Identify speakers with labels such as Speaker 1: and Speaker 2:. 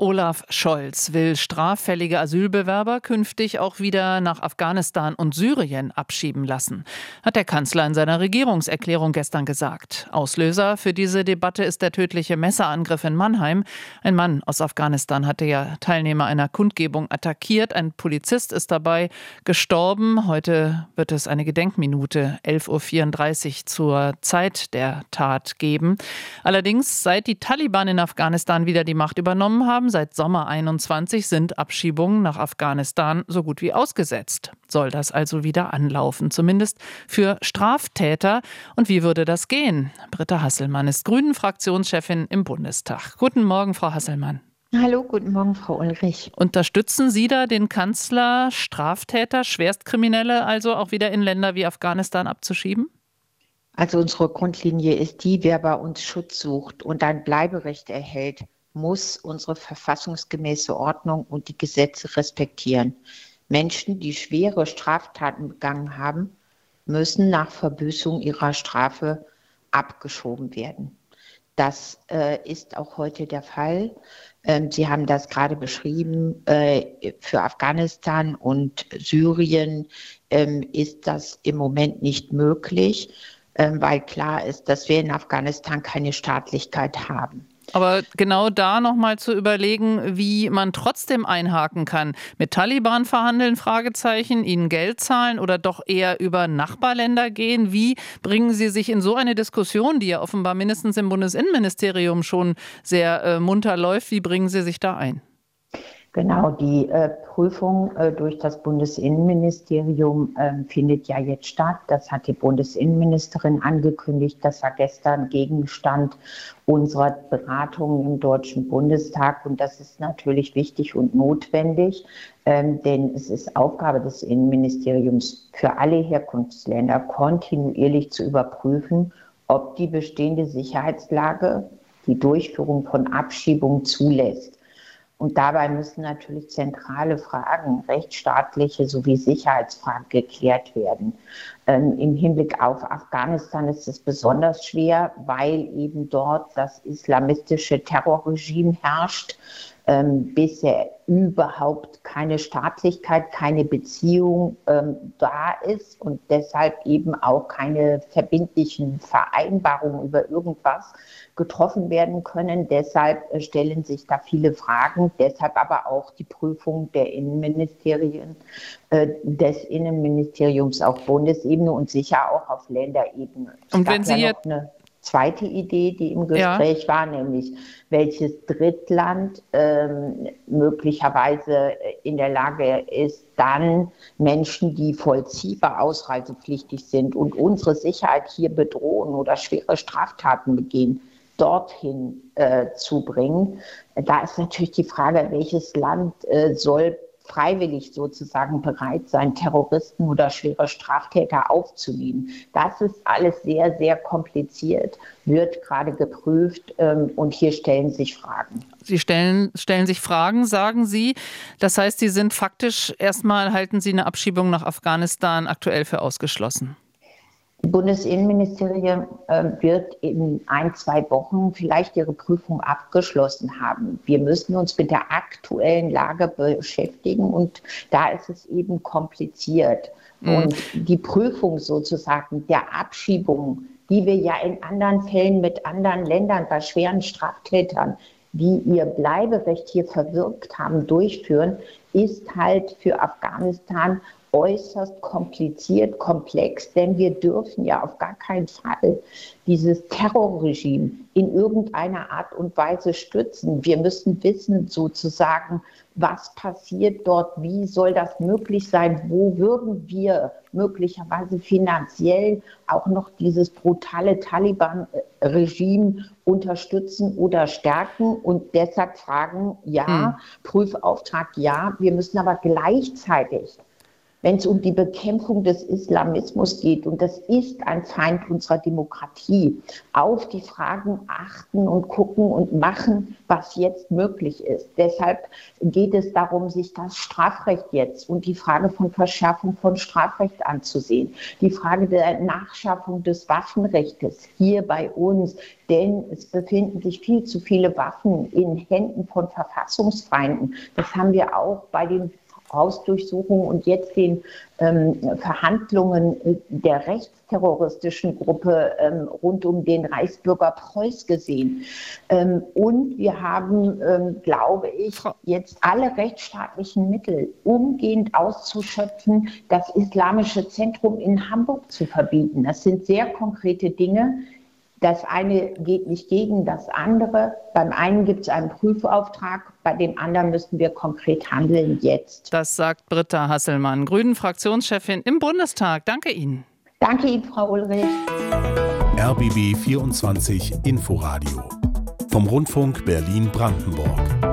Speaker 1: Olaf Scholz will straffällige Asylbewerber künftig auch wieder nach Afghanistan und Syrien abschieben lassen, hat der Kanzler in seiner Regierungserklärung gestern gesagt. Auslöser für diese Debatte ist der tödliche Messerangriff in Mannheim. Ein Mann aus Afghanistan hatte ja Teilnehmer einer Kundgebung attackiert. Ein Polizist ist dabei gestorben. Heute wird es eine Gedenkminute 11:34 Uhr zur Zeit der Tat geben. Allerdings, seit die Taliban in Afghanistan wieder die Macht übernommen haben, seit Sommer 21 sind Abschiebungen nach Afghanistan so gut wie ausgesetzt. Soll das also wieder anlaufen, zumindest für Straftäter? Und wie würde das gehen? Britta Hasselmann ist Grünen-Fraktionschefin im Bundestag. Guten Morgen, Frau Hasselmann.
Speaker 2: Hallo, guten Morgen, Frau Ulrich.
Speaker 1: Unterstützen Sie da den Kanzler, Straftäter, Schwerstkriminelle also auch wieder in Länder wie Afghanistan abzuschieben?
Speaker 2: Also unsere Grundlinie ist die, wer bei uns Schutz sucht und ein Bleiberecht erhält, muss unsere verfassungsgemäße Ordnung und die Gesetze respektieren. Menschen, die schwere Straftaten begangen haben, müssen nach Verbüßung ihrer Strafe abgeschoben werden. Das ist auch heute der Fall. Sie haben das gerade beschrieben. Für Afghanistan und Syrien ist das im Moment nicht möglich, weil klar ist, dass wir in Afghanistan keine Staatlichkeit haben.
Speaker 1: Aber genau da nochmal zu überlegen, wie man trotzdem einhaken kann. Mit Taliban verhandeln, Fragezeichen, ihnen Geld zahlen oder doch eher über Nachbarländer gehen? Wie bringen Sie sich in so eine Diskussion, die ja offenbar mindestens im Bundesinnenministerium schon sehr munter läuft, wie bringen Sie sich da ein?
Speaker 2: Genau, die Prüfung durch das Bundesinnenministerium findet ja jetzt statt. Das hat die Bundesinnenministerin angekündigt. Das war gestern Gegenstand unserer Beratungen im Deutschen Bundestag. Und das ist natürlich wichtig und notwendig, denn es ist Aufgabe des Innenministeriums für alle Herkunftsländer kontinuierlich zu überprüfen, ob die bestehende Sicherheitslage die Durchführung von Abschiebungen zulässt. Und dabei müssen natürlich zentrale Fragen, rechtsstaatliche sowie Sicherheitsfragen geklärt werden. Im Hinblick auf Afghanistan ist es besonders schwer, weil eben dort das islamistische Terrorregime herrscht. Bisher überhaupt keine Staatlichkeit, keine Beziehung da ist und deshalb eben auch keine verbindlichen Vereinbarungen über irgendwas getroffen werden können. Deshalb stellen sich da viele Fragen, deshalb aber auch die Prüfung der Innenministerien, des Innenministeriums auf Bundesebene und sicher auch auf Länderebene.
Speaker 1: Und wenn Sie
Speaker 2: noch eine zweite Idee, die im Gespräch war, nämlich welches Drittland möglicherweise in der Lage ist, dann Menschen, die vollziehbar ausreisepflichtig sind und unsere Sicherheit hier bedrohen oder schwere Straftaten begehen, dorthin zu bringen. Da ist natürlich die Frage, welches Land soll freiwillig sozusagen bereit sein, Terroristen oder schwere Straftäter aufzunehmen. Das ist alles sehr, sehr kompliziert, wird gerade geprüft und hier stellen sich Fragen.
Speaker 1: Sie stellen sich Fragen, sagen Sie. Das heißt, Sie sind faktisch erstmal, halten Sie eine Abschiebung nach Afghanistan aktuell für ausgeschlossen?
Speaker 2: Die Bundesinnenministerium wird in 1-2 Wochen vielleicht ihre Prüfung abgeschlossen haben. Wir müssen uns mit der aktuellen Lage beschäftigen und da ist es eben kompliziert. Und die Prüfung sozusagen der Abschiebung, die wir ja in anderen Fällen mit anderen Ländern bei schweren Straftätern, die ihr Bleiberecht hier verwirkt haben, durchführen, ist halt für Afghanistan äußerst kompliziert, komplex, denn wir dürfen ja auf gar keinen Fall dieses Terrorregime in irgendeiner Art und Weise stützen. Wir müssen wissen sozusagen, was passiert dort, wie soll das möglich sein, wo würden wir möglicherweise finanziell auch noch dieses brutale Taliban-Regime unterstützen oder stärken und deshalb fragen, ja, Prüfauftrag, ja, wir müssen aber gleichzeitig wenn es um die Bekämpfung des Islamismus geht, und das ist ein Feind unserer Demokratie, auf die Fragen achten und gucken und machen, was jetzt möglich ist. Deshalb geht es darum, sich das Strafrecht jetzt und die Frage von Verschärfung von Strafrecht anzusehen, die Frage der Nachschärfung des Waffenrechts hier bei uns, denn es befinden sich viel zu viele Waffen in Händen von Verfassungsfeinden. Das haben wir auch bei den Hausdurchsuchungen und jetzt den Verhandlungen der rechtsterroristischen Gruppe rund um den Reichsbürger Preuß gesehen. Und wir haben, glaube ich, jetzt alle rechtsstaatlichen Mittel umgehend auszuschöpfen, das Islamische Zentrum in Hamburg zu verbieten. Das sind sehr konkrete Dinge. Das eine geht nicht gegen das andere. Beim einen gibt es einen Prüfauftrag, bei dem anderen müssen wir konkret handeln jetzt.
Speaker 1: Das sagt Britta Hasselmann, Grünen-Fraktionschefin im Bundestag. Danke Ihnen.
Speaker 2: Danke Ihnen, Frau Ulrich.
Speaker 3: RBB 24 Inforadio vom Rundfunk Berlin-Brandenburg.